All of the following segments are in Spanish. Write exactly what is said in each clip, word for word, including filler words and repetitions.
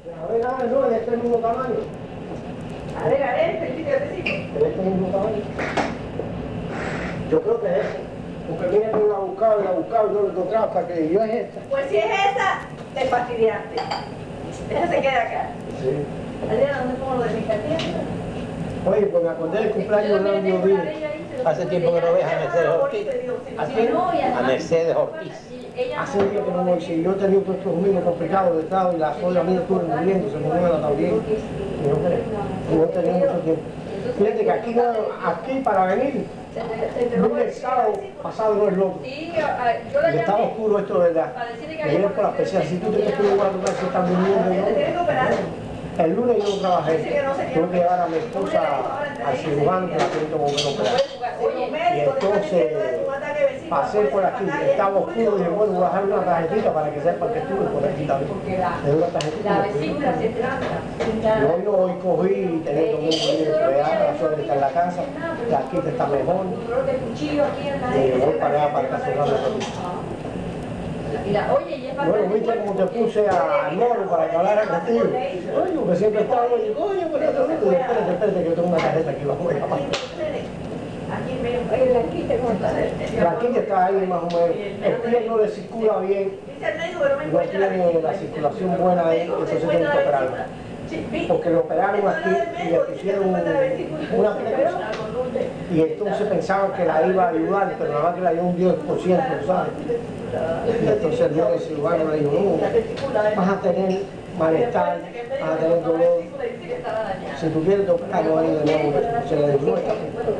A ver, a ver, no, de este mismo tamaño. A ver, a ver, Felipe, ¿qué te De este mismo tamaño. Yo creo que es ese. Porque mira que lo ha buscado y lo ha buscado y no lo he encontrado hasta que yo es esta. Pues si es esa, te fastidiaste. Esa se queda acá. Sí. Adriana, ¿dónde pongo lo de mi cartilla? Oye, pues me acordé del cumpleaños de Orlando Díaz. Hace tiempo que no ves a Mercedes Ortiz. A Mercedes Ortiz. Hace días que no voy, si yo tenía todos estos domingos complicados de estado y la sola mía estuvo muriendo, se murió en la también. Y no, y no tenía mucho tiempo. Fíjate que aquí, no, aquí para venir, vine el sábado pasado no es loco. Sí, yo la Y estaba llamé oscuro esto de verdad. para decirle que Me vienen por la especial. Si tú tienes que ir a tu casa, estás durmiendo. se tiene que operar. El lunes yo no trabajé. Tuve que llevar a mi esposa al cirujano que la tiene que volver a operar. Y entonces pasé por aquí, estaba oscuro y dije, bueno, voy a dejar una tarjetita para que sepa que estuve por aquí también. Le doy una tarjetita. La vesícula se trata. Y hoy no, hoy cogí y tenía todo el mundo libre, la suerte está en la casa, la quita está mejor. Y voy para allá para el caso de Y la, oye, y es bastante bueno, viste como te puse al moro para que hablara contigo. Oye, porque siempre estaba, oye, oye, pues no te olvides, espérate, espérate, que yo tengo una tarjeta aquí, vamos a ver. aquí en medio, oye, la quita, ¿cómo está? La quinta está ahí más o menos. El pie no le circula bien, no tiene la circulación buena ahí, entonces tiene que operarlo. Porque lo operaron aquí y le pusieron una presa. Y entonces pensaban que la iba a ayudar, pero nada más que la dio un diez por ciento, ¿sabes? Y entonces el dios del cirujano le dijo, no, vas a tener malestar, vas a tener dolor. Si tú quieres te operamos ahí de nuevo, se le dijo, no está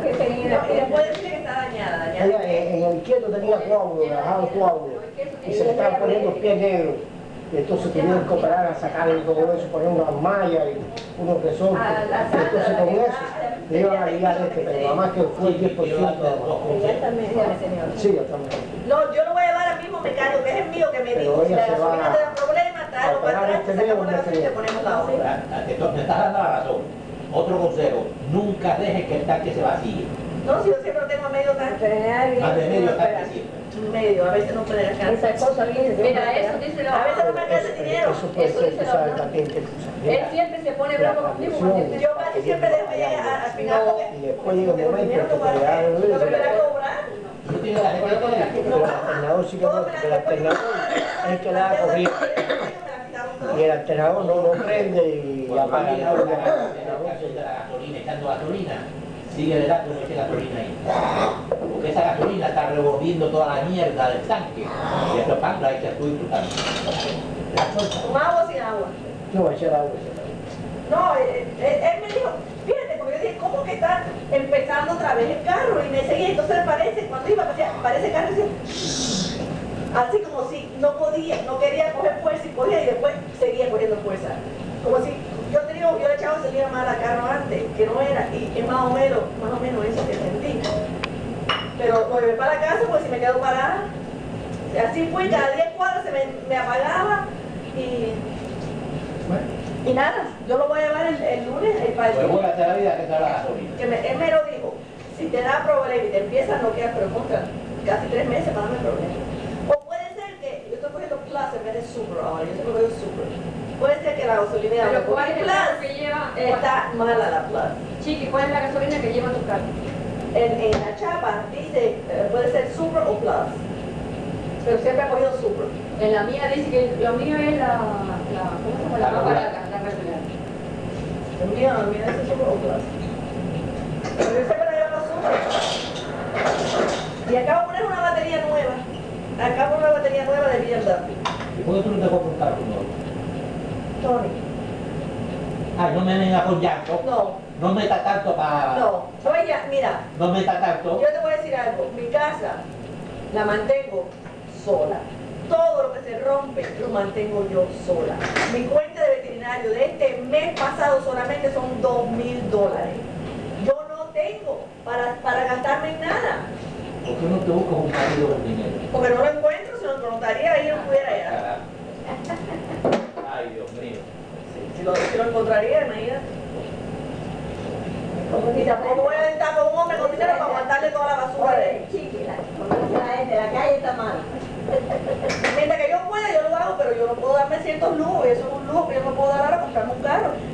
bien. Ella en, en el izquierdo tenía coágulo, bajado coágulo, y se le estaban poniendo los pies negros. Y entonces tuvieron que operar a sacarle todo eso, poner unas mallas y unos resortes. Y entonces con eso le iban a ligar este, pero nada más que fue el diez por ciento. Ella también, señor. Sí, yo también. No, yo lo voy a llevar al mismo mecánico, que es el mío, que me dijo, si la gasolina te da problemas, tráelo para atrás, sacamos la gasolina y te ponemos la otra. Me estás dando la razón. Otro consejo, nunca dejes que el tanque se vacíe. No, si yo siempre lo tengo a medio tanque. Más de medio tanque siempre. Medio, a veces no puede alcanzar. Esa cosa bien. Mira, eso dice la. A veces no me alcanza el dinero. Eso puede ser, tú sabes también que Él siempre se pone bravo conmigo cuando Yo casi siempre dejo llegar al final porque. y después llega un momento que te da el No me voy a cobrar. No tiene la gente con la pero el alternador sí que no, porque el alternador es el que le da corriente. Y el alternador no lo prende y apaga la nada. gasolina, echando gasolina, sigue dando esa gasolina ahí. Porque esa gasolina está revolviendo toda la mierda del tanque. Y eso es pan, la echa tú y tú también. ¿Con agua o sin agua? No, va a echar agua. No, él, él me dijo, fíjate, porque yo dije, ¿cómo que está empezando otra vez el carro? Y me seguía, entonces le parece, cuando iba, parece el carro, decía, así como si no podía, no quería coger fuerza y podía, y después seguía cogiendo fuerza. Como si yo tenía, yo le echaba gasolina mal al carro antes, que no era, y es más o menos, más o menos eso que sentí. Pero lo llevé para la casa, pues si me quedo parada, así fue, cada diez cuadras se me, me apagaba, y... Y nada, yo lo voy a llevar el, el lunes el para el Pues buena la vida que te da la gasolina. que me, él me lo dijo, si te da problema y te empieza a noquear, pero contra casi tres meses para darme problema. O puede ser que, yo estoy cogiendo Plus en vez de Super ahora, yo estoy cogiendo Super. Puede ser que la gasolina Pero de ¿cuál es el carro que Plus lleva? está mala la Plus. Chiqui, ¿cuál es la gasolina que lleva tu carro? En, en la chapa dice, eh, puede ser Super o Plus. Pero siempre ha cogido Super. En la mía dice que lo mío es la, la ¿cómo se llama? La más barata, la regular. El mío, el mío es Super o Plus. Pero yo siempre llevo Super. Y acabo de poner una batería nueva. Acabo de poner una batería nueva de B M W. ¿Y por qué tú no te compras un carro nuevo? Tony. Ay, no me venga con llanto. No. No meta tanto para... No. Oye, mira, No meta tanto. yo te voy a decir algo. Mi casa la mantengo sola. Todo lo que se rompe lo mantengo yo sola. Mi cuenta de veterinario de este mes pasado solamente son dos mil dólares. Yo no tengo para, para gastarme en nada. ¿Por qué no te buscas un marido con dinero? Porque no lo encuentro, si lo encontraría ahí no estuviera allá. Carajo. Ay, Dios mío. Si lo, si lo encontraría, imagínate. Y tampoco voy a estar con un hombre con dinero para aguantarle toda la basura de él. Chiqui, la, la gente de la calle está mal. Mientras que yo pueda, yo lo hago, pero yo no puedo darme ciertos lujos, y eso es un lujo que yo no puedo dar ahora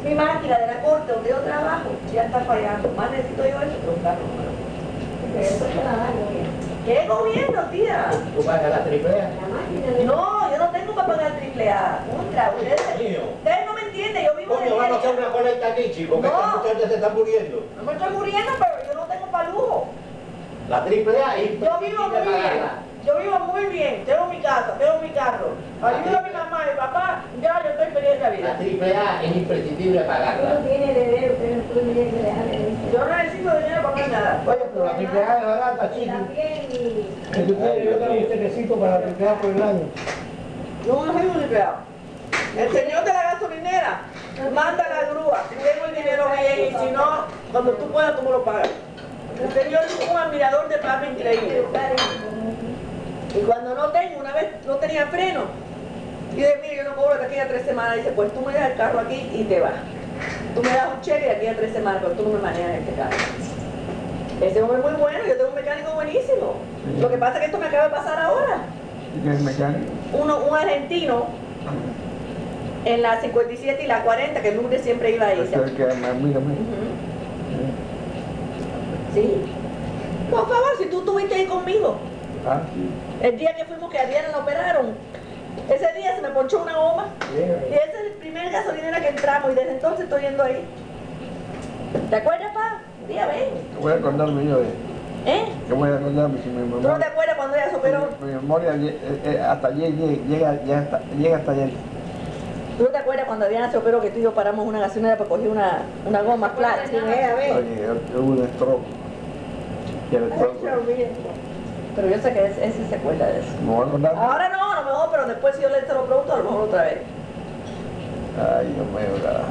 mi máquina de la corte donde yo trabajo ya está fallando. Más necesito yo eso que un carro nuevo. Eso te la dan, ¿no? ¿Qué gobierno, tía? ¿Tú pagas la triple A? La máquina de... No, yo no tengo para pagar triple A. Contra, ustedes, Mío. ustedes no me entienden, yo vivo de Coño, vamos a hacer diario. una colecta aquí, chicos, que No. estos muchachos se están muriendo. No me estoy muriendo, pero yo no tengo para lujo. La triple A es Yo vivo muy bien, yo vivo muy bien, tengo mi casa, tengo mi carro. Ayudo a mi mamá y mi papá, ya yo estoy feliz de la La vida. triple A es imprescindible Uno pagarla. tiene heredero, usted no tiene que dejar herencia. Yo no necesito dinero para pagar nada. Oye, pero la triple A es barata, Y chico. también, y... Si tú quieres, yo tengo un chequecito para la triple A por el año. No, no soy un empleado. El señor de la gasolinera manda la grúa. Si tengo el dinero bien y si no, cuando tú puedas, tú me lo pagas. El señor es un admirador de papa increíble. Y cuando no tengo, una vez no tenía freno, y de mire, yo no cobro de aquí a tres semanas. Dice, pues tú me dejas el carro aquí y te vas. Tú me das un cheque de aquí a tres semanas, pero tú no me manejas este carro. Ese hombre es muy bueno, yo tengo un mecánico buenísimo. Lo que pasa es que esto me acaba de pasar ahora. ¿Y qué es mecánico? Uno, un argentino en la cincuenta y siete y la cuarenta, que el lunes siempre iba ahí. Ese es el que me mira a mí. Ujú. Sí. Por favor, si tú estuviste ahí conmigo, Ah, sí. el día que fuimos que a Diana la operaron, ese día se me ponchó una goma y ese es el primer gasolinera que entramos y desde entonces estoy yendo ahí. ¿Te acuerdas, pa? Un día ven. ¿Qué voy a acordarme yo de? ¿Eh? ¿Qué voy a acordarme si mi ¿Tú no te memoria, acuerdas cuando ella se operó? mi memoria lle- eh, eh, hasta ayer llega, llega, ya hasta, llega hasta ayer? ¿Tú no te acuerdas cuando Diana se operó que tú y yo paramos una gasolinera para coger una, una goma flat? Sí, ven, a ver. Oye, yo yo hubo un stroke. Y el Ay, stroke, se olvida. Pero yo sé que ese, ese se acuerda de eso. me voy a acordar. Ahora no, a lo mejor, pero después si yo le se lo pregunto, a lo mejor otra vez. Ay, Dios mío, cara.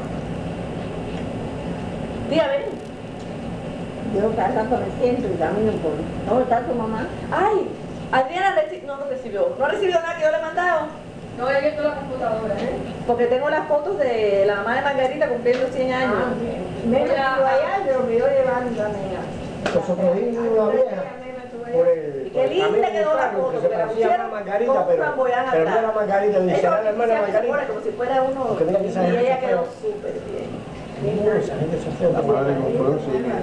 Tía, ven. Yo cada rato me siento y camino por... ¿Dónde está tu mamá? Ay, Adriana reci- no lo recibió. No recibió nada que yo le he mandado. No, he abierto la computadora, ¿eh? Porque tengo las fotos de la mamá de Margarita cumpliendo cien años. Ah, bien. Me Oye, estuvo allá y me olvidó llevándome a... Nosotros dimos una vieja por el, Y por qué el linda camino quedó la Carlos, foto, que se que la parecía a pusieron Margarita, con un pero, flamboyán pero no atrás. era Margarita, le dice, era la hermana Ella se pone Margarita. como si fuera uno. Porque mira que esa Y gente ella se quedó fue. súper bien. No, esa gente se fue. La madre compró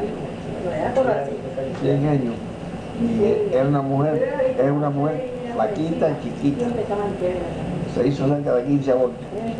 cien años. Y es una mujer, es una mujer flaquita y chiquita. Se hizo cerca de quince abortos.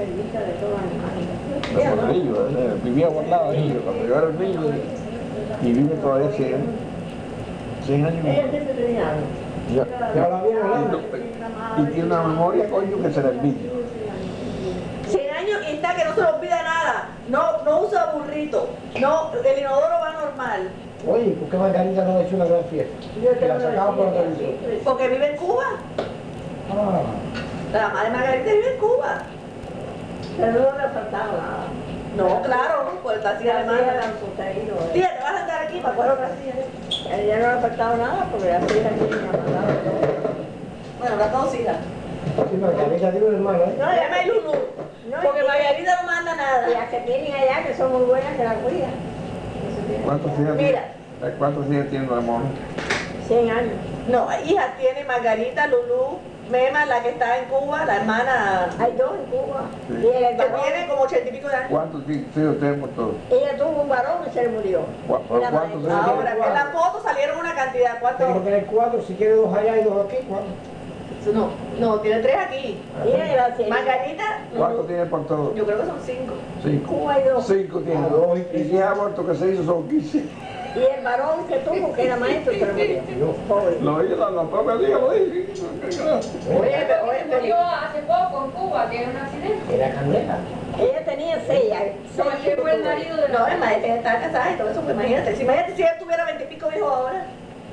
De Porrillo, eh, vivía guardado ahí, cuando yo era un niño, y vive todavía cien, cien años. Ella siempre tenía algo. Ya- Y ahora viene Holanda. y, y tiene una memoria, coño, que se le envidia. cien años y está que no se le olvida nada. No, no usa burrito. No, el inodoro va normal. Oye, ¿por qué Margarita no ha hecho una gran fiesta? Que la sacaba por la televisión. Porque vive en Cuba. Ah, La mamá de Margarita vive en Cuba. Pero no le faltaba nada. No, claro, pues está así alemana. eran sus traídos, ¿eh? Tía, te vas a sentar aquí para coger otra silla. A ella no le ha faltado nada porque la hija aquí me ha mandado todo. Bueno, las dos hijas. sí, Margarita tiene una hermana, ¿eh? No, llama a Lulu. No, Porque y- Margarita no manda Y nada. las que tienen allá, que son muy buenas, que la cuidan. Eso tiene ¿Cuántos hijos Mira. tiene? ¿Cuántos hijos tiene la mona? cien años. No, hija tiene Margarita, Lulu, Mema, la que está en Cuba, la hermana Hay dos en Cuba. Sí. Y el que varón, tiene como ochenta y pico de años. ¿Cuántos hijos tenemos todos? ella tuvo un varón y se le murió. ¿Cu- Y la cuántos madre- hijos? Ahora, en la foto salieron una cantidad. Tiene que ¿Cuántos? tener cuatro, si quiere dos allá y dos aquí, cuatro. No, no, tiene tres aquí. Ella era así. Margarita, ¿Cuántos Lulu, tiene por todos? yo creo que son cinco. Cinco. Cuba hay dos. Cinco tiene. Ah, dos y Y tres. diez abortos que se hizo son quince. Y el varón que tuvo, que era maestro, se le murió. Pobre. Lo oí la, la propia día, lo dije. Oye, pero, oye, Se pero- murió hace poco en Cuba, que era un accidente. Era Candela. Ella tenía seis. seis No, ese fue el marido de no, la es más, ella está casada y todo eso, pues imagínate. Si imagínate si ella tuviera veintipico hijos ahora.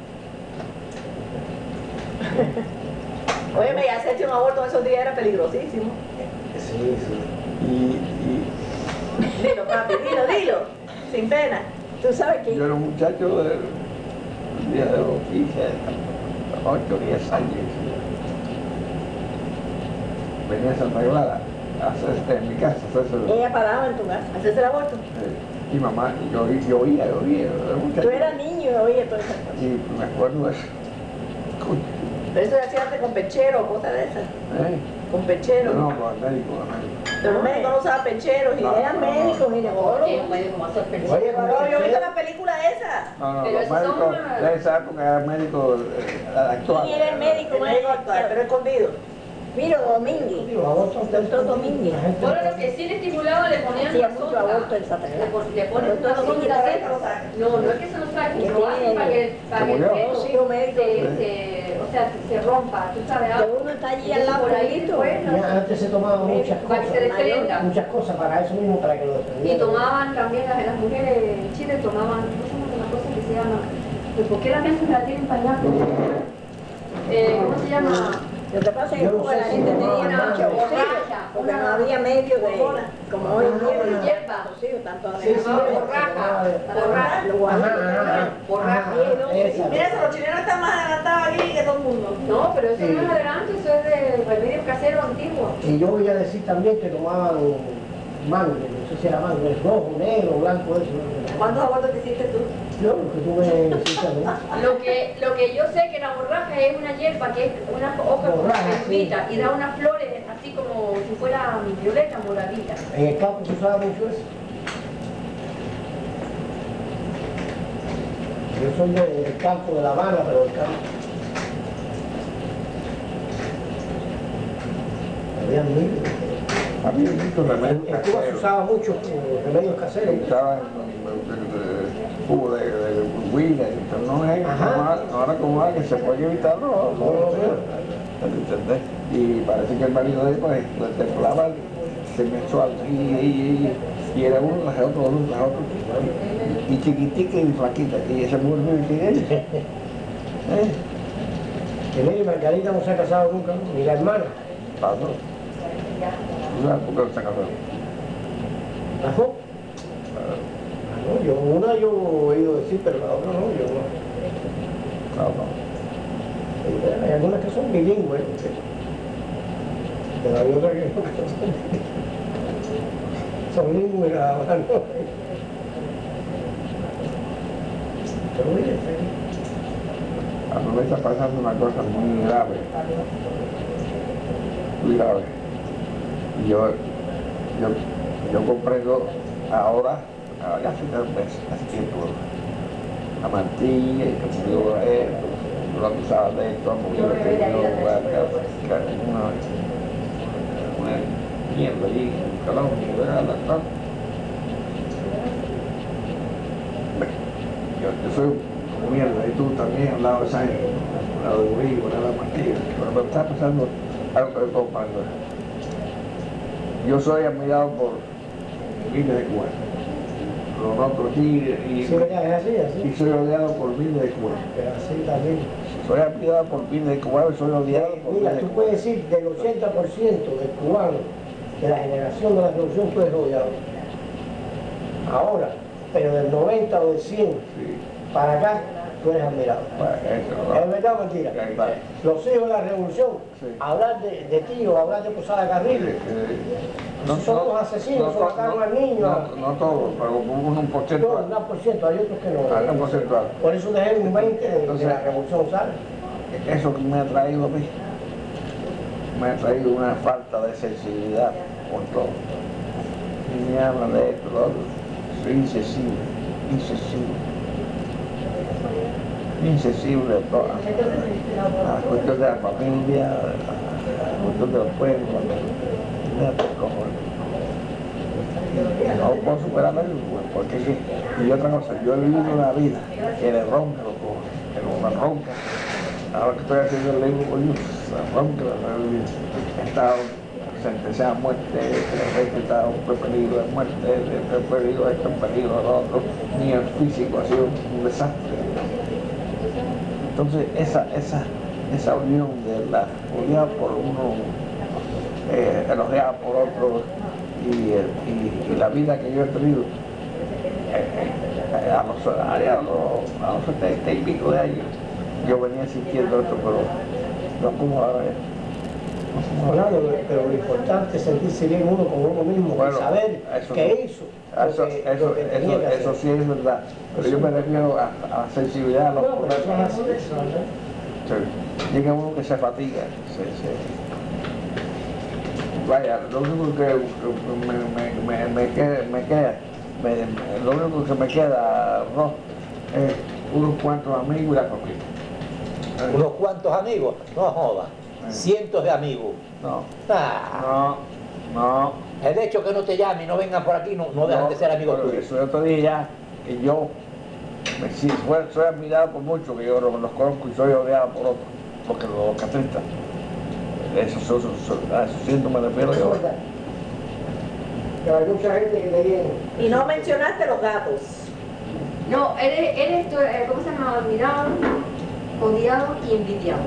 Oye, me hace hecho un aborto en esos días, era peligrosísimo. Sí, sí. Y, y Dilo, papi, dilo, dilo. Sin pena. Tú sabes que yo era un muchacho de un día de los quince, ocho, diez años. Venía a Santa Clara a hacer, en mi casa, a hacerse. Ella paraba en tu casa, hacerse el aborto. Eh, y mamá, yo, yo oía, yo oía, yo era un muchacho. tú eras niño y oye todas esas cosas. Y me acuerdo de eso. Coño, Pero eso se hacía antes con pechero o cosas de esas. ¿eh? Con pecheros. No, con el médico, con el médico. Pero los médicos no usaban pecheros y No, eran no, médicos, Porque ginecólogos. un médico más Oye, sorprendido. con No, yo he visto pecheros. la película esa. No, no, Pero los esos son médicos una- de esa época eran médicos eh, actuales. ¿Quién era el médico? El médico actual, pero escondido. Miro Domínguez, Digo, aborto, doctor Domínguez. la gente- Bueno, lo que sí le estimulaba le ponían Hacía la mucho sonda. aborto en Santa Le, Clara. pon- le ponen Doctor una sonda Domínguez, de para que lo saquen. No, no es que se lo saquen, Que lo hacen tiene- para que, para que el murió. feto Sí, un médico. se, se, o sea, se rompa, tú sabes Que algo. uno está allí al lado Por ahí bonito. después, Ya antes se tomaban muchas para que se cosas, desprenda. muchas cosas para eso mismo, para que lo Y desprendieran. tomaban también las, las mujeres en Chile tomaban, ¿cómo se llama una cosa que se llama? Pues, ¿por qué la gente la tienen para allá? Eh, ¿Cómo se llama? Lo que pasa es que Yo no Cuba sé la si gente tomaban tenía más, mucho ¿no? borracha, porque no había medio de, como hoy en día, Una hierba. sí, tanto Sí, sí, de borraja, borracha, lo Ajá, guardan. ajá, Borraja. ajá, esa. Mira, eso, los chilenos están más adelantados aquí que todo el mundo. No, pero eso Sí. no es adelante, eso es de remedio casero antiguo. Y yo voy a decir también que tomaban mango, no sé si era mango, es rojo, negro, blanco, eso. ¿Cuántos abortos te hiciste tú? Yo, lo que tú me hiciste a mí. Lo que, lo que yo sé que la borraja es una hierba que es una hoja como Borraja, hierbita y da unas flores así como si fuera violeta, moradita. En el campo se usaba mucho eso. Yo soy de- del campo de La Habana, pero del campo. Había miles. Había muchos remedios En Cuba se caseros. usaba mucho eh, remedios caseros. Usaban jugo de, de, de huila, pero no es Ajá. como ahora- ahora como ahora que se puede evitarlo, no, no, no, ¿entendés? Y parece que el marido de él pues le temblaba mensual y, y, y, y era uno tras otro, uno tras otro, y chiquitica y flaquita, y esa mujer vive sin ella. ¿Eh? Que mire, Margarita no se ha casado nunca, ¿no? Ni la hermana. Pasó. ¿Tú sabes por qué no se casó? ¿Ajá? Ah, no, yo una yo he oído decir, pero la otra no, yo no. No, no. Hay algunas que son bilingües, pero hay otras que no, que son bilingües. Son lingües nada más, ¿no? Pero mire, A mí me está pasando una cosa muy grave, muy grave. Y yo, yo, yo comprendo ahora, ahora ya hace tres meses, hace tiempo, la mantilla, y que se dio esto, yo lo acusaba de esto, porque yo tenía una, una mierda allí en Colombia, ¿verdad? La cosa. Yo, yo soy como mierda, y tú también, al lado de esa gente, al lado de Uribe, al lado de Martínez, pero me está pasando algo que estoy comprando. Yo soy admirado por miles de cubanos, lo noto aquí y, sí, ya es así, y así. soy odiado por miles de cubanos. Pero así también. Soy admirado por miles de cubanos y soy odiado por Mira, miles tú de puedes cubanos. decir del ochenta por ciento del cubano, de la generación de la revolución, tú eres odiado. Ahora, pero del noventa o del cien Sí, para acá, tú eres admirado. bueno, eso, ¿Es ¿no? verdad o mentira? Es verdad. Los hijos de la revolución, Sí. hablar de, de ti o hablar de Posada Sí, Carril, sí. son los asesinos, no, son mataron al niño. No, no todos, pero un, un no, porcentaje. un por ciento, hay otros que Ah, no. un porcentaje. Por eso dejé un veinte de, de Entonces- la revolución, ¿sabes? Eso que me ha traído a mí, me ha traído una falta de sensibilidad con todo. Y me hablan de esto, lo otro. Soy insensible, insensible. Insensible a todas a las cuestiones de la familia, a las cuestiones del pueblo. Me da por cojones. No puedo superarlo, pues, porque es que, y otra cosa, yo he vivido una vida que le ronca los cojones, que no me ronca. Ahora que estoy haciendo el libro, coño, la ronca, la he vivido. He estado sentenciado a muerte, tres veces he estado en peligro de muerte, en peligro de esto, en peligro de lo otro, ni el físico ha sido un desastre. Entonces, esa, esa, esa unión de la odiada por uno, eh, elogiada por otro, y, eh, y, y la vida que yo he tenido, eh, eh, a los, a, a los, a los setenta y pico de años, yo venía sintiendo esto, pero no como ahora. No como ahora. Claro, pero lo importante es sentirse bien uno con uno mismo, Bueno, y saber eso que no. hizo Eso, lo que, eso, lo que tenía eso, que hacer. eso sí es verdad, pero yo me refiero a, a la sensibilidad a los No, pero eso es problemas. así, eso, ¿no? Sí. Llega uno que se fatiga, se, se, Vaya, lo único que me, me, me, me queda, me queda me, me, lo único que me queda, Ros, es unos cuantos amigos y la copita. Unos cuantos amigos, no jodas, cientos de amigos. No, Ah, no, no. el hecho que no te llamen y no vengan por aquí no, no dejan no, de ser amigos pero tuyos. eso yo te dije ya, que yo me, si, soy, soy admirado por muchos, que yo los, los conozco y soy odiado por otros, porque los catristas, eso, eso, eso, eso, a esos cientos me refiero yo. Pero hay mucha gente que te viene. Y no mencionaste los gatos. No, eres, eres eh, ¿cómo se llama? Admirado, odiado y envidiado.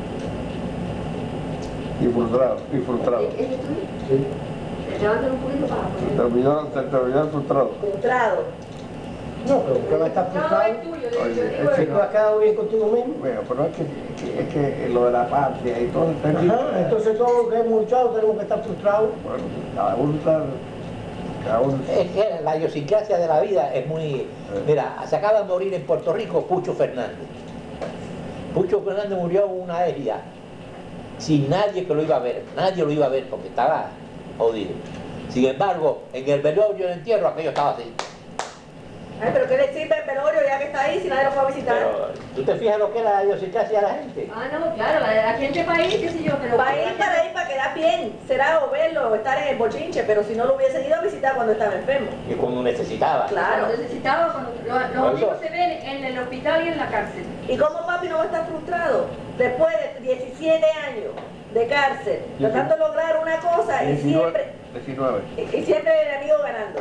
Y frustrado, y frustrado. ¿Ese es tuyo? Sí. Levántalo un poquito para Se te poner. olvidó, se te olvidó el frustrado. Frustrado. No, pero ¿por qué va a estar No, frustrado? es tuyo, yo Oye, digo es Si el- tú has quedado bien contigo mismo. Bueno, pero es que, que- es que lo de la patria y todo está aquí. Ajá, entonces todos los que hemos luchado tenemos que estar frustrados. Bueno, cada uno está, cada uno. Es que la idiosincrasia de la vida es muy... Mira, se acaba de morir en Puerto Rico Pucho Fernández. Pucho Fernández murió en una herida, sin nadie que lo iba a ver, nadie lo iba a ver porque estaba jodido. Sin embargo, en el velorio del entierro aquello estaba así. Ay, pero ¿qué le sirve el velorio ya que está ahí si nadie lo fue a visitar? Pero, ¿tú te fijas lo que es la idiosincrasia de la gente? Ah, no, claro, la- aquí en este país, qué sé yo, pero... Va a ir para ir para quedar bien, será o verlo o estar en el bochinche, pero si no lo hubiese ido a visitar cuando estaba enfermo. Y cuando necesitaba. Claro. Cuando necesitaba, cuando los, los Por amigos eso. se ven en el hospital y en la cárcel. ¿Y cómo papi no va a estar frustrado? Después de diecisiete años de cárcel, tratando de lograr una cosa y siempre, diecinueve. y, y siempre el enemigo ganando.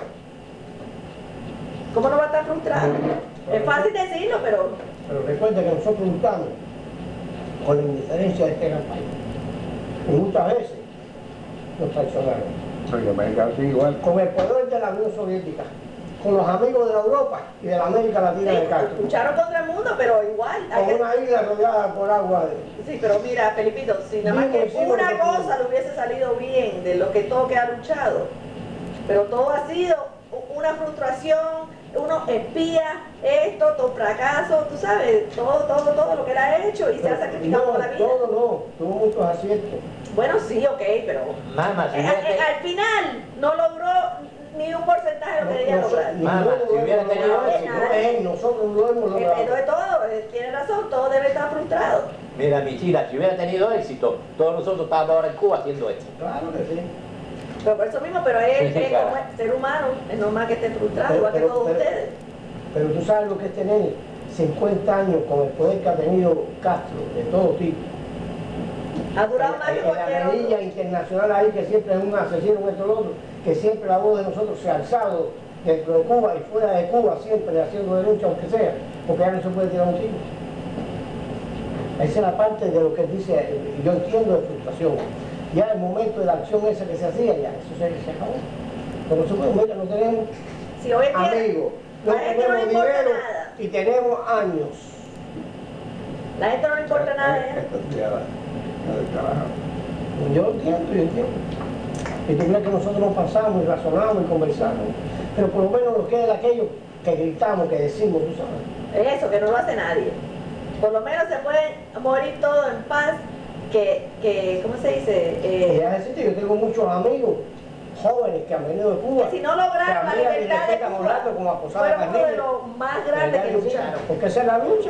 ¿Cómo no va a estar frustrado? Es fácil decirlo, pero Pero recuerda que nosotros luchamos con la indiferencia de este gran país. Y muchas veces nos traicionaron. Soy americano, sí, igual. Con el poder de la Unión Soviética, con los amigos de la Europa y de la América Latina de sí, Castro. lucharon contra el mundo, pero igual. hay Con que- una isla rodeada por agua. de- Sí, pero mira, Felipito, si nada más Dime, que sí, una porque- cosa le hubiese salido bien de lo que todo que ha luchado, pero todo ha sido u- una frustración, uno espía esto, todo fracaso, tú sabes, todo, todo, todo lo que él ha hecho y se ha sacrificado No, por la vida. todo no, tuvo muchos aciertos. Bueno, sí, ok, pero Mamá, si eh, hubiera, eh, al final no logró ni un porcentaje de lo que debía No, no, lograr. ni Mamá, ninguno si lo hubiera hemos tenido logrado. éxito. No es él, nosotros lo hemos Eh, logrado. Pero de todo, eh, tiene razón, todo debe estar frustrado. mira, mi chila, si hubiera tenido éxito, todos nosotros estábamos ahora en Cuba haciendo esto. Claro que sí. Pero por eso mismo, pero él Sí, sí, es claro. como es ser humano, es normal que esté frustrado, Pero- igual que pero- todos pero- ustedes. Pero tú sabes lo que es tener cincuenta años con el poder que ha tenido Castro, de todo tipo. Ha durado más que En la cualquier medilla otro. internacional ahí, que siempre es un asesino, un esto, lo otro, que siempre la voz de nosotros se ha alzado dentro de Cuba y fuera de Cuba, siempre haciendo denuncia, aunque sea, porque ya no se puede tirar un tiro. Esa es la parte de lo que dice, eh, yo entiendo de frustración. Ya el momento de la acción esa que se hacía, ya eso se, se acabó. Pero no se puede, mira, no tenemos Si hoy en día amigos, no la gente no le tenemos importa dinero nada. y tenemos años. La gente no le importa nada. ¿eh? Esto es ya la- ya del carajo. Yo entiendo, yo entiendo. Y tú crees que nosotros nos pasamos y razonamos y conversamos, pero por lo menos nos queda aquello que gritamos, que decimos, tú sabes. Eso, que no lo hace nadie. Por lo menos se puede morir todo en paz, que, que ¿cómo se dice? Y Eh, ya decirte, yo tengo muchos amigos jóvenes que han venido de Cuba. que si no lograron la que admiran y libertad de respetan a Orlando como Cuba, a Posada fueron uno de Carrillo. los más grandes que lucharon. Porque esa es la lucha.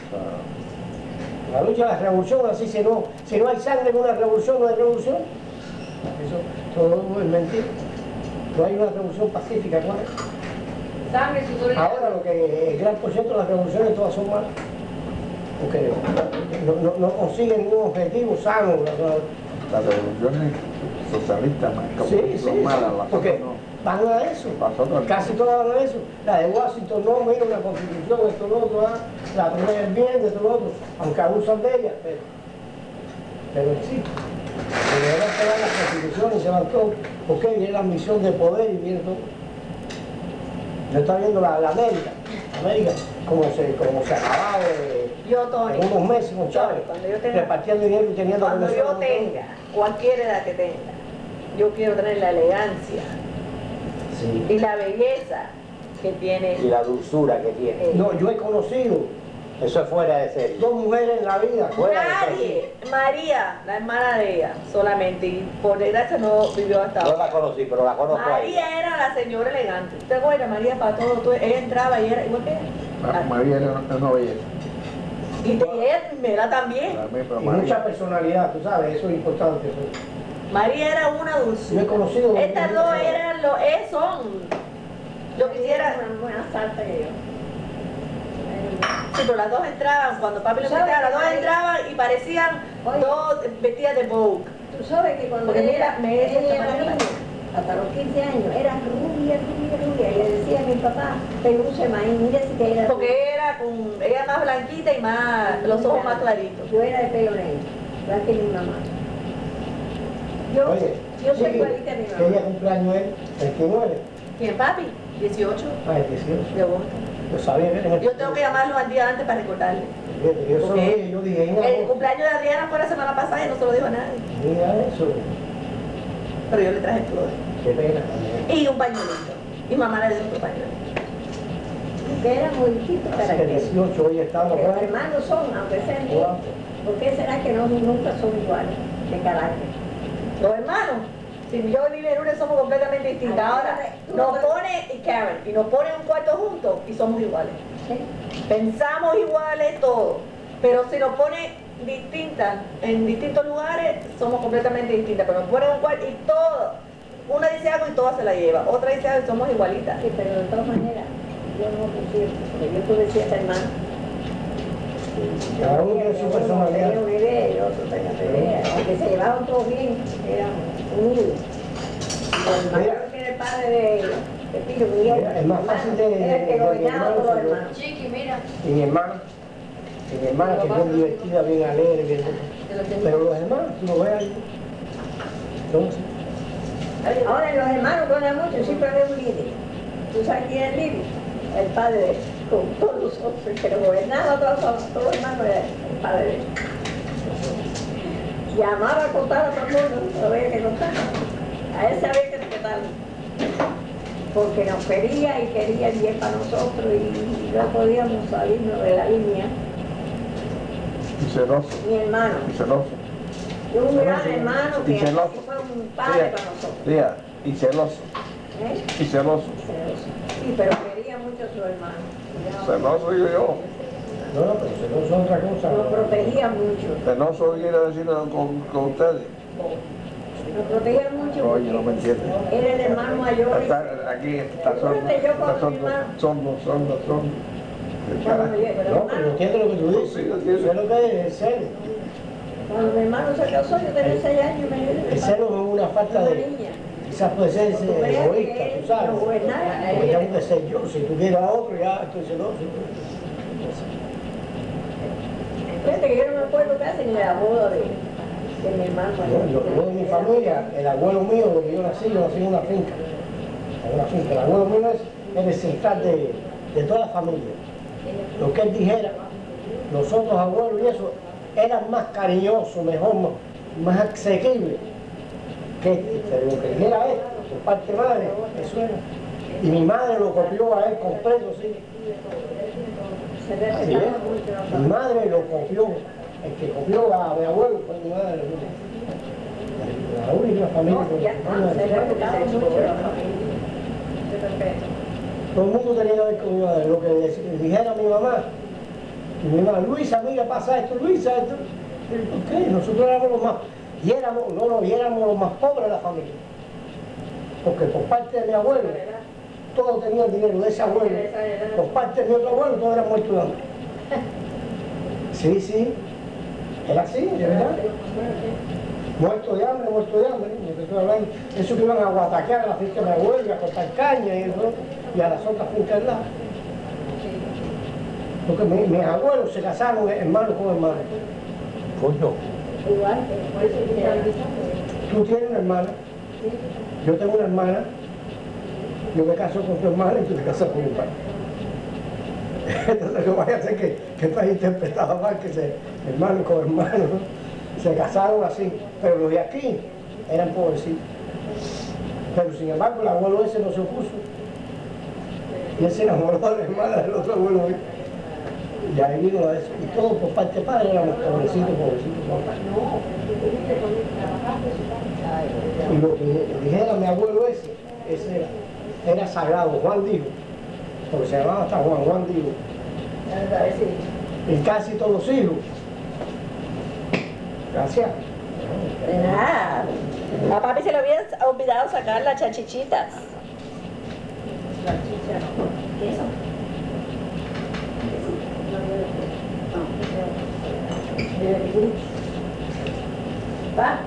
La lucha de la revolución, así si no, si no hay sangre en una revolución, no hay revolución. Eso todo es mentira. No hay una revolución pacífica, ¿cuál es? Sangre, sudor y Ahora lo que el gran por ciento de las revoluciones todas son malas. Porque no, no, no consiguen ningún objetivo sano. la- la- Las revoluciones socialistas más como Sí, son sí, malas, sí, las porque otras no. van a eso. Las otras no. Casi todas van a eso. La de Washington no, mira una constitución, esto, lo otro, ah, la primera es bien, esto, lo otro, aunque abusan de ella, pero, pero sí. De verdad se van las constituciones, se van todo, porque viene la ambición de poder y viene todo. Yo estaba viendo la, la América, América, como se, como se acababa de, Yo, Tony, en unos meses con Chávez, cuando yo tenga- repartiendo dinero y teniendo cuando yo Venezuela. tenga, cualquier edad que tenga, yo quiero tener la elegancia Sí. y la belleza que tiene Y la dulzura que tiene. eh, No, yo he conocido Eso es fuera de serie. Dos mujeres en la vida. Fuera de Nadie. María, la hermana de ella, solamente. Y por desgracia no vivió hasta No ahora. la conocí, pero la conozco a ella. María era la señora elegante. Usted buena, María para todo, todo. Ella entraba y era igual que ella. Ma- María era una, una belleza. Y de ella, Mela también. También, pero Y mucha María. personalidad, tú sabes, eso es importante. Eso. María era una Yo he dulzura. conocido... Estas dos eran lo, eh, son. Yo quisiera. una buena salta que yo. Sí, pero las dos entraban, cuando papi lo invitaba, las dos entraban y parecían Oye. dos vestidas de Vogue. Tú sabes que cuando Porque ella, mira, me- ella era niña, hasta los quince años, era rubia, rubia, rubia. Y le decía a mi papá, te luce maíz, mire si te era Porque ella era con, ella más blanquita y más, los ojos más claritos. Yo era de pelo negro, igual que mi mamá. Yo, Oye, yo soy sí, igualita a mi ¿qué día mamá. cumpleaños es? veintinueve. ¿Quién, papi? dieciocho Ah, el dieciocho. de agosto. Yo sabía que era el Yo tengo que llamarlo al día antes para recordarle. Fíjate, Yo solo Porque dije, yo dije, en El agosto. cumpleaños de Adriana fue la semana pasada y no se lo dijo a nadie. Mira eso. Pero yo le traje todo. Qué pena. Y un pañuelito. Y mamá le dio otro pañuelito. Que era muy distinto Así para que que dieciocho, hoy estamos que los acá. hermanos son, aunque sean Wow. hijos, ¿por qué será que no, nunca son iguales de carácter? Los hermanos, si yo y Vivi Lourdes somos completamente distintas. Ahora nos pone, y Karen, y nos pone en un cuarto juntos y somos iguales. ¿Sí? Pensamos iguales todos, pero si nos pone distintas en distintos lugares, somos completamente distintas. Pero nos pone en un cuarto y todo, una dice algo y toda se la lleva, otra dice algo y somos igualitas. Sí, pero de todas maneras, yo no confío, porque yo tuve siete hermanos. Cada uno tiene su personalidad. Tenía un bebé, el otro tenía bebé, aunque se llevaban todos bien, eran unidos. Y el mayor que era el padre de, de Pilo Miguel, Mira, es más fácil de- era el que de gobernaba a todos los hermanos, hermanos. Chiqui, mira. Y mi hermana, y mi hermana que es bien divertida, bien alegre, bien... Pero los hermanos, tú lo ves ahí. Son así. Ahora en los hermanos con mucho siempre había un líder. ¿Tú sabes quién es el líder? El padre de él, con todos los otros, el que lo gobernaba a todos, todos, todos los hermanos era el padre de él. Llamaba a contar a todo el mundo, no había que contar. A él se había que respetarlo. Porque nos quería y quería el bien para nosotros y no podíamos salirnos de la línea. Y celoso. Mi hermano, Y celoso. yo un gran hermano que Y celoso. fue un padre para nosotros. Tía, y celoso. ¿Eh? Y celoso. Sí, pero quería mucho a su hermano. Celoso digo yo. No, no, pero eso no es otra cosa. Lo protegía mucho. Celoso quiere decir con, con ustedes. Lo protegía mucho. Oye, no me entiendes. Era el hermano mayor. Está, aquí está sordo. Fíjate, yo Está con mi sordo, hermano. sordo, sordo, sordo. Cuando mi- pero No, pero hermano- entiendo lo que tú dices. Sí, lo entiendo. Eso es lo que es el celo. Cuando mi hermano se casó, yo tenía seis años y me dio El celo es una falta una de... niña. Quizás puede ser ese Tú creas egoísta, que tú él sabes. no gobernaba. Porque tengo que ser yo. Si tuviera a otro, ya estoy celoso. Fíjate que yo no me acuerdo casi ni de la boda de, de mi hermano mayor. Yo, yo de mi familia, el abuelo mío, donde yo nací, yo nací en una finca. En una finca. El abuelo mío es, es el central de, de toda la familia. Lo que él dijera, los otros abuelos y eso, eran más cariñosos, mejor, más, más asequibles que este. Pero lo que dijera él, por parte de madre, eso era. Y mi madre lo copió a él completo, sí. Se Así respetaba es. mucho la Mi familia. madre lo copió. El que copió a mi abuelo fue mi madre. La única familia No, que ya, no, se respetaba mucho la familia. Se respeta. todo el mundo tenía que ver con mi madre. Lo que decía, dijera mi mamá, y mi mamá, Luisa, mira, pasa esto, Luisa, esto. ¿Por qué? Nosotros éramos los más, y éramos, no, no, y éramos los más pobres de la familia. Porque por parte de mi abuelo, todos tenían dinero de ese abuelo. Por parte de mi otro abuelo, todos eran muertos de hambre. Sí, sí, era así, de verdad. Muerto de hambre, muerto de hambre. Yo te estoy hablando, eso que iban a guataquear a la finca de mi abuelo, y a cortar caña y eso, y a las otras fincas al lado. Porque mi- mis abuelos se casaron hermanos con hermanos. Coño. Igual, por eso que estaba avisando. Tú tienes una hermana, yo tengo una hermana, yo me caso con tu hermana y tú te casas con mi padre. Entonces no vaya a ser que, que tú has interpretado mal que se, hermano con hermano, ¿no? Se casaron así, pero los de aquí eran pobrecitos. Pero sin embargo el abuelo ese no se opuso. Y él se enamoró de la hermana del otro abuelo. ¿Eh? Y ahí vino eso. Y todo por parte de padre éramos pobrecitos, pobrecitos, pobrecitos. Y lo que dijera mi abuelo ese, ese era, era sagrado. Juan dijo, porque se llamaba hasta Juan, Juan dijo. Y casi todos los hijos. Gracias. De nada. A papi se le había olvidado sacar las chachichitas. ¿Qué es eso? ¿Va?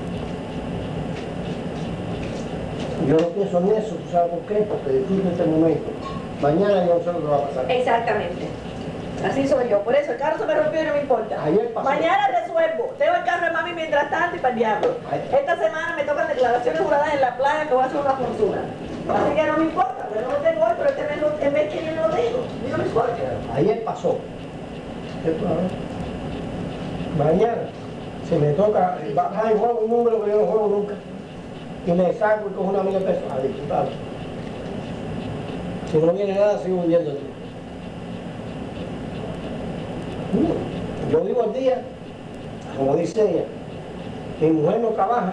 Yo no pienso en eso, ¿tú sabes por qué? Porque disfruto este momento. Mañana yo no sé lo que va a pasar. Exactamente. Así soy yo. Por eso el carro se me rompió y no me importa. Ayer pasó. Mañana resuelvo. Tengo el carro de mami mientras tanto y para el diablo. Esta semana me tocan declaraciones juradas en la playa que voy a hacer una fortuna. Así que no me importa. Yo no lo tengo hoy, pero este mes, lo- el mes que viene lo tengo. Y no me importa. Ayer pasó. ¿Qué tú sabes? Mañana se me toca, ay, juego un número que yo no juego nunca. Y me saco y cojo una mil pesos a disfrutar. Si no viene nada, sigo viviendo aquí. Yo vivo al día, como dice ella, mi mujer no trabaja.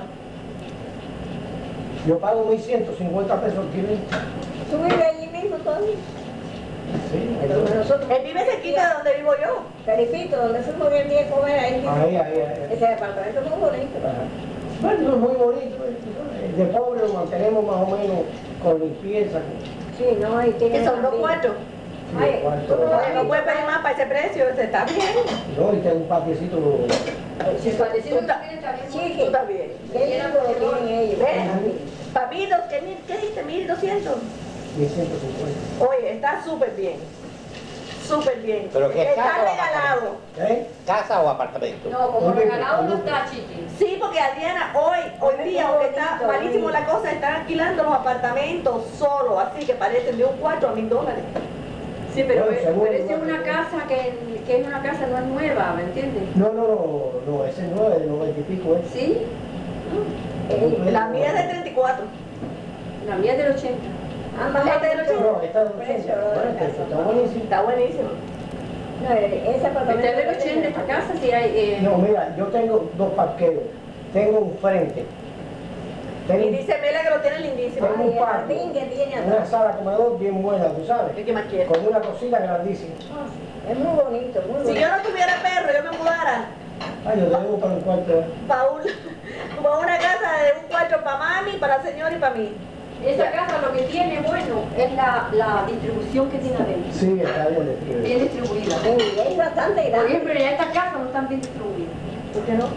Yo pago mil ciento cincuenta pesos alquiler. ¿Tú vives allí mismo todavía? Sí, Donde nosotros- Él vive cerquita de donde vivo yo. Caripito, donde fuimos el día a comer ahí. mismo. ahí, ahí, ahí. Ese departamento es muy bonito. Ajá. Bueno, es muy bonito. eh, De pobre lo mantenemos más o menos con limpieza. Sí, no, ahí tiene. Que son dos cuartos. Sí, Ay, cuarto. tú no Oye, no puede pedir más para ese precio. Ese está bien. No, y tengo un patiecito. Si el padecito también está bien. Sí, Tú está bien. ¿Qué tiempo lo tienen ellos? Ve, papitos, ¿qué, mil- qué dice? mil doscientos. mil ciento cincuenta. Oye, está súper bien. Súper bien. ¿Pero qué Está casa o regalado. ¿Eh? ¿Casa o apartamento? No, como Oye, regalado no oye. está, chiqui. Sí, porque Adriana, hoy, hoy Qué día, aunque está bonito, malísimo bonito. la cosa, están alquilando los apartamentos solos, así que parecen de un cuarto a mil dólares. Sí, pero, Bueno, es- seguro pero esa que es va a una tener. casa que, que es una casa no es nueva, ¿me entiendes? No, no, no, no, ese no es de noventa y pico, ¿eh? ¿Sí? Eh, La mía es de treinta y cuatro. La mía es del ochenta. Ambas Esta es de mucho No, esta es de precio, ochenta. ¿no? Bueno, está, está buenísimo. Está buenísimo. No, ese Esta apartamento. es del ochenta, esta casa sí hay... Eh, No, mira, yo tengo dos parqueos. Tengo un frente. Tengo Y un- dice Mela que lo tiene lindísimo. tengo Ay, un el patio. jardín que tiene Una atrás. sala comedor bien buena, tú sabes. ¿Qué más quieres? Con una cocina grandísima. Es muy bonito, muy bonito. Si yo no tuviera perro, yo me mudara Ay, yo tengo para un cuarto. para un, para una casa de un cuarto para mami, para el señor y para mí. esa casa lo que tiene bueno es la, la distribución que tiene adentro. Sí, está bien descrito. Bien distribuida. Sí, es bastante Por grande. ejemplo, ya estas casas no están bien distribuidas. ¿Por qué no?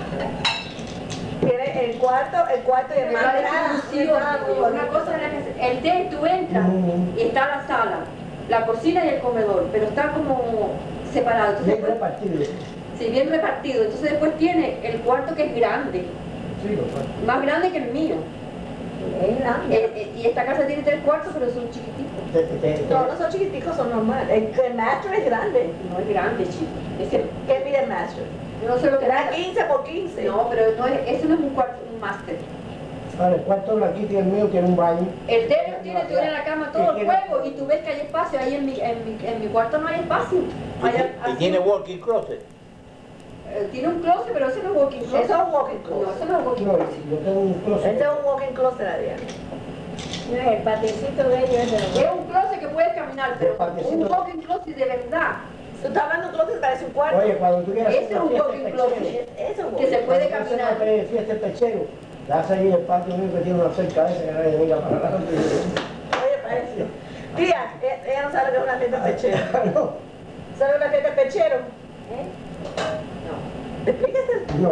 Tiene el cuarto, el cuarto y el La más grande. distribución, digo, una cosa es la que el té, tú entras Mm. y está la sala, la cocina y el comedor, pero está como separado. Entonces, Bien después- repartido. sí, bien repartido. Entonces después tiene el cuarto que es grande, Sí, lo cuarto. más grande que el mío. Es grande. Eh, eh, y esta casa tiene tres cuartos, pero son chiquititos. Te- te- te- No, no son chiquiticos, son normales. El, el maestro es grande. No es grande, chico. Ese, ¿Qué mide el maestro? yo no sé lo que Será da. quince por quince. No, pero no es, eso no es un cuarto, un máster. Vale, el cuarto blanquito y el mío tiene un baño. El tele tiene, tú en la cama todo el Y tiene- juego y tú ves que hay espacio. Ahí en mi, en mi, en mi cuarto no hay espacio. Y, Hay ti- y así- tiene walking closet. eh, tiene un closet, pero ese no es walking closet. Eso es un walking No, closet. ese no es walking No, closet. yo tengo un closet. Este es un walking closet, Adriana. No, el patiecito de ellos es de Es los. un closet que puedes caminar, pero Un patiecito. un walking closet de verdad. Tú estás hablando de un closet que parece un cuarto. Oye, cuando tú quieras Ese hacer es una un fiesta walking de closet. pechero, Eso es un Que se walking puede cuando tú haces caminar. una fiesta de pechero, la haces ahí en el patio mío que tiene una cerca esa que nadie venga para adelante. Oye, parece. Tía, ella ella no sabe lo que es una fiesta de pechero. No, ¿Sabe una fiesta de pechero? ¿Eh? Explíquese. no.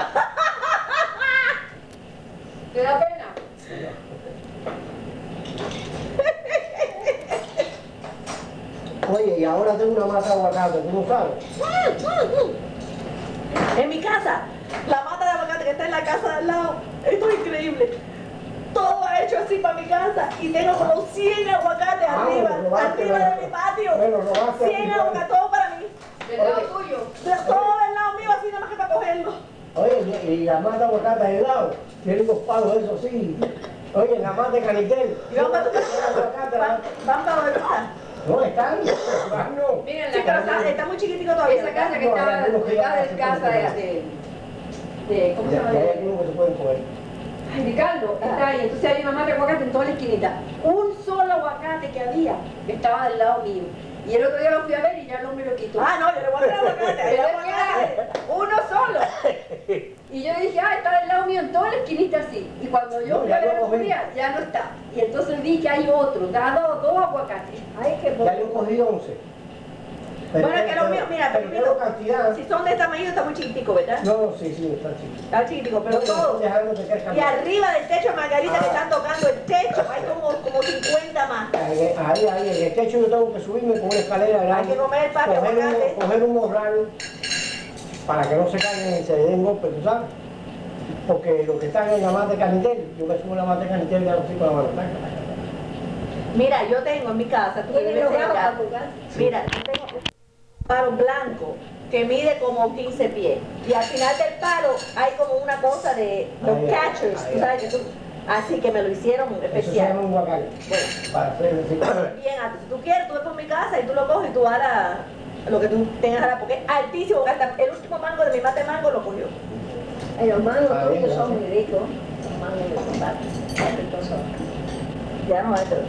¿Te da pena? Oye, y ahora tengo una mata de aguacate, ¿tú no sabes? En mi casa, la mata de aguacate que está en la casa de al lado, esto es increíble. Todo ha hecho así para mi casa y tengo como cien aguacates Ah, arriba, bueno, robaste arriba la- de mi patio. Bueno, robaste cien aquí, aguacates, todo para mí. ¿Del lado tuyo? Todo del lado mío así nada más que para cogerlo. Oye, y, y la mata de aguacate al lado, tiene unos palos eso sí. Oye, la mata de canitel. Y vamos para tu Aguacate, casa. la- Van para donde está. No, están, van no. chiquitico. Miren Sí, la pero casa, está, está muy chiquitico todavía. esa casa que No, hay estaba algunos que detrás ya de se casa de, pueden de, de, ¿cómo se Ya, llama? ya hay De- algunos que se pueden comer. Ay, Ricardo, está ahí. Entonces hay una mata de aguacate en toda la esquinita. Un solo aguacate que había, que estaba del lado mío. Y el otro día lo fui a ver y ya no me lo quitó. Ah, no, yo le voy a dar aguacate. ahí Pero hay aguacate. uno solo. Y yo dije, ah, está del lado mío en toda la esquinita así. Y cuando yo No, fui ya a ver lo el otro cogí. día, ya no está. Y entonces vi que hay otro, dado dos aguacates. Ay, qué Ya yo he cogido once. Pero, Bueno, es que los míos, mira, pero primero, tengo cantidad. si son de este tamaño está muy chiquitico, ¿verdad? No, no, sí, sí, está chiquito. Está chiquitico, pero No, todo. dejando que crezca Y más. arriba del techo de Margarita que Ah. están tocando el techo, hay como, como cincuenta más. Ahí, ahí, ahí, en el techo yo tengo que subirme con una escalera Hay grande, que comer el pato coger, aguacate. un, coger un morral para que no se caigan y se den golpes, ¿tú sabes? Porque los que están en la mata de carnitel, yo me subo en la mata de carnitel y ya no estoy con la mano blanca. Mira, yo tengo en mi casa, tú que ¿Tienes vives los allá, gatos para tu casa? mira, yo tengo un palo blanco que mide como quince pies. Y al final del palo hay como una cosa de los Ahí, ahí, catchers, ahí, tú sabes que tú, así que me lo hicieron Eso se especial. llama un guacal, Bueno, para hacer así. bien alto. Si tú quieres, tú ves por mi casa y tú lo coges y tú harás lo que tú tengas ahora, porque es altísimo, porque hasta el último mango de mi mate mango lo cogió. Ay, los mangos Ah, bien, tuyos son gracias. muy ricos. Los mangos de combate. Apetitosos. Ya no hay, pero